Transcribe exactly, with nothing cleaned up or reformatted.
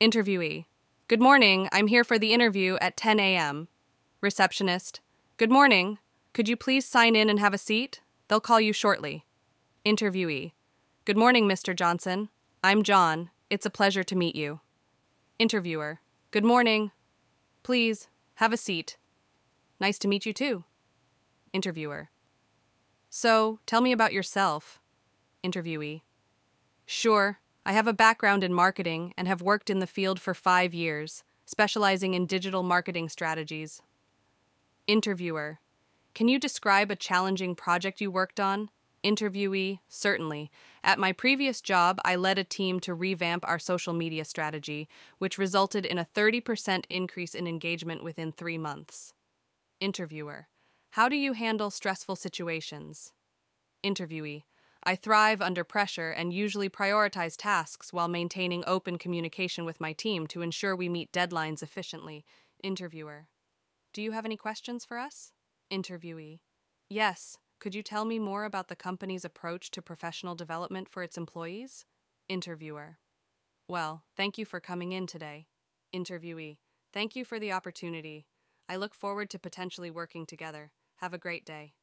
Interviewee. Good morning, I'm here for the interview at ten a m Receptionist. Good morning. Could you please sign in and have a seat? They'll call you shortly. Interviewee. Good morning, Mister Johnson. I'm John. It's a pleasure to meet you. Interviewer. Good morning. Please, have a seat. Nice to meet you too. Interviewer. So, tell me about yourself. Interviewee. Sure, I have a background in marketing and have worked in the field for five years, specializing in digital marketing strategies. Interviewer. Can you describe a challenging project you worked on? Interviewee. Certainly. At my previous job, I led a team to revamp our social media strategy, which resulted in a thirty percent increase in engagement within three months. Interviewer. How do you handle stressful situations? Interviewee. I thrive under pressure and usually prioritize tasks while maintaining open communication with my team to ensure we meet deadlines efficiently. Interviewer. Do you have any questions for us? Interviewee. Yes. Could you tell me more about the company's approach to professional development for its employees? Interviewer. Well, thank you for coming in today. Interviewee. Thank you for the opportunity. I look forward to potentially working together. Have a great day.